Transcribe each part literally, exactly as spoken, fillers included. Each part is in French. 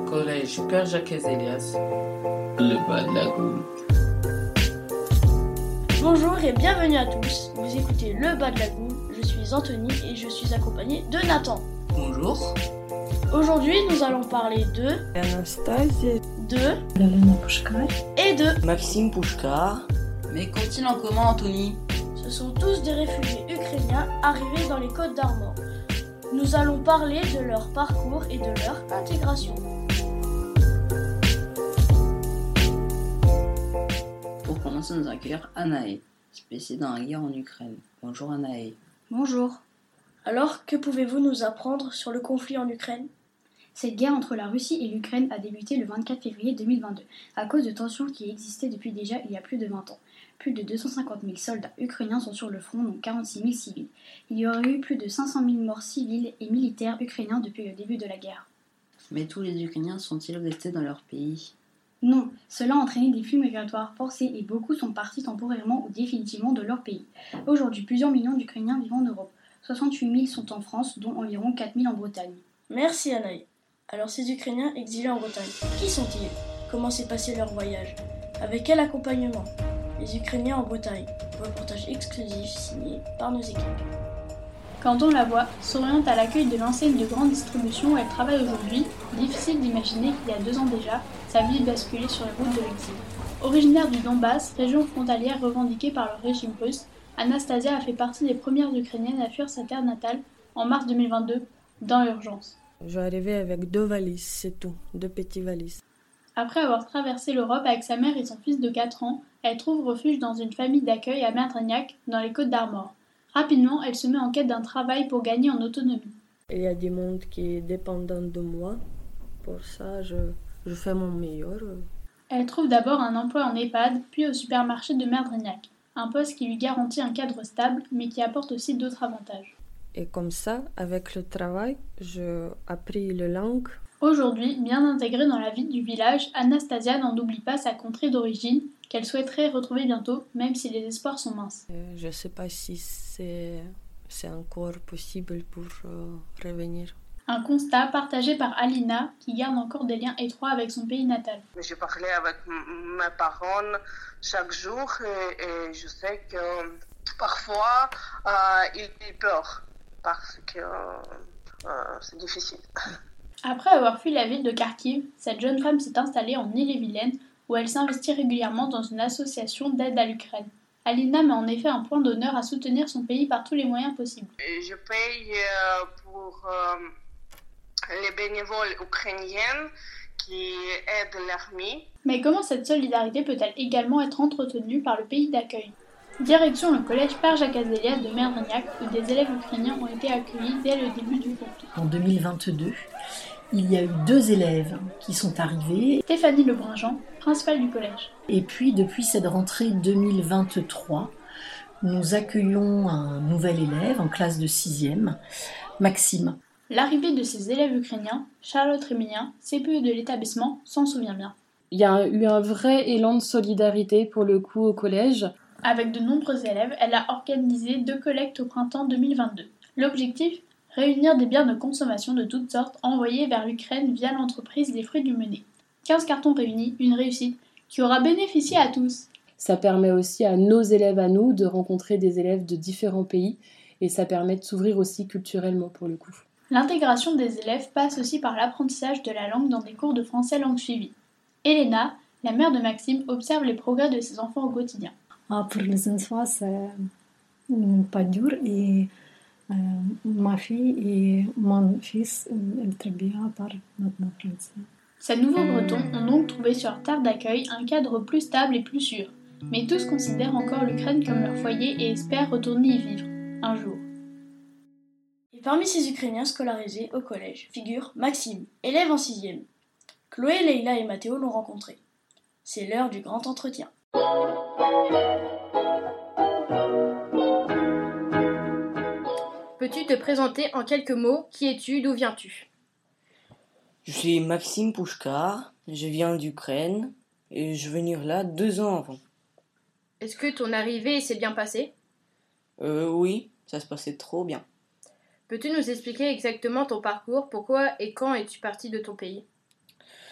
Collège Père Jacques Elias, le bas de la Goule. Bonjour et bienvenue à tous, vous écoutez Le Bas de la Goule, je suis Anthony et je suis accompagné de Nathan. Bonjour. Aujourd'hui nous allons parler de Anastasia, de Galina Pushkar et de Maxime Pushkar. Mais qu'ont-ils en commun, Anthony? Ce sont tous des réfugiés ukrainiens arrivés dans les Côtes d'Armor. Nous allons parler de leur parcours et de leur intégration. Pour commencer, nous accueillir Anaë, spécialisée dans la guerre en Ukraine. Bonjour Anaë. Bonjour. Alors, que pouvez-vous nous apprendre sur le conflit en Ukraine ? Cette guerre entre la Russie et l'Ukraine a débuté le vingt-quatre février deux mille vingt-deux, à cause de tensions qui existaient depuis déjà il y a plus de vingt ans. Plus de deux cent cinquante mille soldats ukrainiens sont sur le front, dont quarante-six mille civils. Il y aurait eu plus de cinq cent mille morts civils et militaires ukrainiens depuis le début de la guerre. Mais tous les Ukrainiens sont-ils restés dans leur pays? Non, cela a entraîné des flux migratoires forcés et beaucoup sont partis temporairement ou définitivement de leur pays. Aujourd'hui, plusieurs millions d'Ukrainiens vivent en Europe. soixante-huit mille sont en France, dont environ quatre mille en Bretagne. Merci Anaï. Alors ces Ukrainiens exilés en Bretagne, qui sont-ils? Comment s'est passé leur voyage? Avec quel accompagnement? Les Ukrainiens en Bretagne. Reportage exclusif signé par nos équipes. Quand on la voit, s'oriente à l'accueil de l'enseigne de grande distribution où elle travaille aujourd'hui, difficile d'imaginer qu'il y a deux ans déjà, sa vie basculait sur les routes de l'exil. Originaire du Donbass, région frontalière revendiquée par le régime russe, Anastasia a fait partie des premières Ukrainiennes à fuir sa terre natale en mars deux mille vingt-deux, dans l'urgence. Je suis arrivée avec deux valises, c'est tout, deux petites valises. Après avoir traversé l'Europe avec sa mère et son fils de quatre ans, elle trouve refuge dans une famille d'accueil à Merdrignac, dans les Côtes d'Armor. Rapidement, elle se met en quête d'un travail pour gagner en autonomie. Il y a du monde qui est dépendant de moi. Pour ça, je, je fais mon meilleur. Elle trouve d'abord un emploi en EHPAD, puis au supermarché de Merdrignac. Un poste qui lui garantit un cadre stable, mais qui apporte aussi d'autres avantages. Et comme ça, avec le travail, j'ai appris la langue. Aujourd'hui, bien intégrée dans la vie du village, Anastasia n'en oublie pas sa contrée d'origine, qu'elle souhaiterait retrouver bientôt, même si les espoirs sont minces. Je ne sais pas si c'est, c'est encore possible pour euh, revenir. Un constat partagé par Alina, qui garde encore des liens étroits avec son pays natal. Je parlais avec m- mes parents chaque jour et, et je sais que parfois euh, ils, ils pleurent parce que euh, c'est difficile. Après avoir fui la ville de Kharkiv, cette jeune femme s'est installée en Ille-et-Vilaine, où elle s'investit régulièrement dans une association d'aide à l'Ukraine. Alina met en effet un point d'honneur à soutenir son pays par tous les moyens possibles. Je paye euh, pour euh, les bénévoles ukrainiens qui aident l'armée. Mais comment cette solidarité peut-elle également être entretenue par le pays d'accueil? Direction le collège Père Jacques Elias de Merdrignac, où des élèves ukrainiens ont été accueillis dès le début du conflit. En deux mille vingt-deux, il y a eu deux élèves qui sont arrivés. Stéphanie Lebringeant, principale du collège. Et puis, depuis cette rentrée deux mille vingt-trois, nous accueillons un nouvel élève en classe de sixième, Maxime. L'arrivée de ces élèves ukrainiens, Charlotte Rémilien, C P E de l'établissement, s'en souvient bien. Il y a eu un vrai élan de solidarité pour le coup au collège. Avec de nombreux élèves, elle a organisé deux collectes au printemps deux mille vingt-deux. L'objectif ? Réunir des biens de consommation de toutes sortes envoyés vers l'Ukraine via l'entreprise des fruits du Menet. quinze cartons réunis, une réussite qui aura bénéficié à tous. Ça permet aussi à nos élèves à nous de rencontrer des élèves de différents pays et ça permet de s'ouvrir aussi culturellement pour le coup. L'intégration des élèves passe aussi par l'apprentissage de la langue dans des cours de français langue suivie. Elena, la mère de Maxime, observe les progrès de ses enfants au quotidien. Ah, pour les enfants, c'est pas dur et euh, ma fille et mon fils, ils très bien parlent maintenant français. Ces nouveaux Bretons ont donc trouvé sur leur terre d'accueil un cadre plus stable et plus sûr. Mais tous considèrent encore l'Ukraine comme leur foyer et espèrent retourner y vivre, un jour. Et parmi ces Ukrainiens scolarisés au collège figure Maxime, élève en sixième. Chloé, Leïla et Mathéo l'ont rencontré. C'est l'heure du grand entretien. Peux-tu te présenter en quelques mots? Qui es-tu? D'où viens-tu? Je suis Maxime Pushkar, je viens d'Ukraine et je vais venir là deux ans avant. Est-ce que ton arrivée s'est bien passée? Euh, oui, ça se passait trop bien. Peux-tu nous expliquer exactement ton parcours? Pourquoi et quand es-tu parti de ton pays?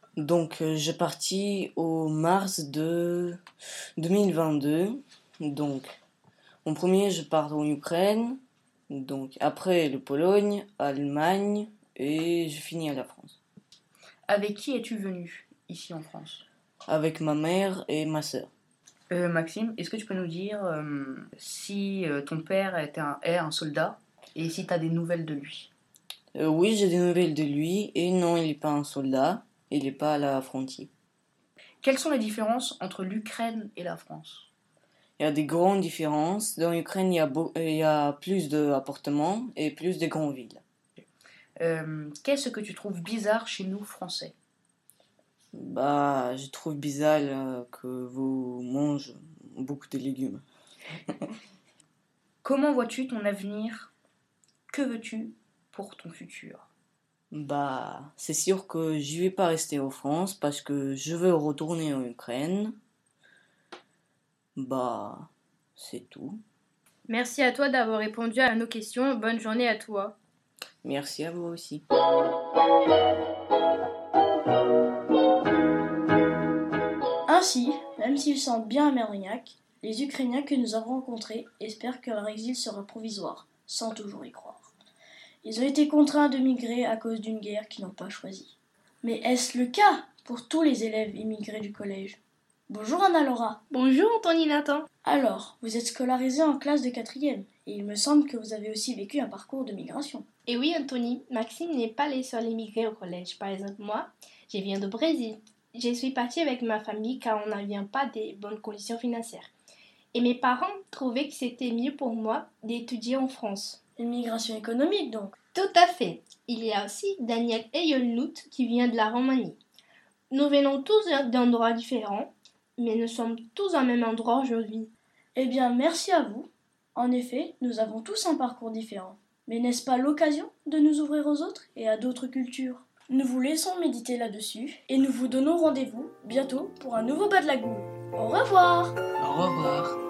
Donc, euh, j'ai parti au mars de deux mille vingt-deux. Donc, en premier, je pars en Ukraine. Donc, après, le Pologne, Allemagne, et je finis à la France. Avec qui es-tu venu ici en France? Avec ma mère et ma sœur. Euh, Maxime, est-ce que tu peux nous dire euh, si euh, ton père est un, est un soldat et si tu as des nouvelles de lui? Euh, oui, j'ai des nouvelles de lui, et non, il n'est pas un soldat, il n'est pas à la frontière. Quelles sont les différences entre l'Ukraine et la France? Il y a des grandes différences. Dans l'Ukraine, il y a, beau- il y a plus d'appartements et plus de grandes villes. Euh, qu'est-ce que tu trouves bizarre chez nous, Français? Bah, je trouve bizarre euh, que vous mangez beaucoup de légumes. Comment vois-tu ton avenir? Que veux-tu pour ton futur? Bah, c'est sûr que je vais pas rester en France parce que je veux retourner en Ukraine. Bah, c'est tout. Merci à toi d'avoir répondu à nos questions. Bonne journée à toi. Merci à vous aussi. Ainsi, même s'ils sentent bien à Mérignac, les Ukrainiens que nous avons rencontrés espèrent que leur exil sera provisoire, sans toujours y croire. Ils ont été contraints de migrer à cause d'une guerre qu'ils n'ont pas choisie. Mais est-ce le cas pour tous les élèves immigrés du collège? Bonjour Anna-Laura. Bonjour Anthony Nathan. Alors, vous êtes scolarisée en classe de quatrième, et il me semble que vous avez aussi vécu un parcours de migration. Et oui Anthony, Maxime n'est pas les seuls immigrés au collège. Par exemple moi, je viens du Brésil. Je suis partie avec ma famille car on n'avait pas des bonnes conditions financières. Et mes parents trouvaient que c'était mieux pour moi d'étudier en France. Une migration économique donc. Tout à fait. Il y a aussi Daniel Eyolnout qui vient de la Roumanie. Nous venons tous d'endroits différents, mais nous sommes tous au même endroit aujourd'hui. Eh bien, merci à vous. En effet, nous avons tous un parcours différent. Mais n'est-ce pas l'occasion de nous ouvrir aux autres et à d'autres cultures? Nous vous laissons méditer là-dessus et nous vous donnons rendez-vous bientôt pour un nouveau bas de la goule. Au revoir! Au revoir!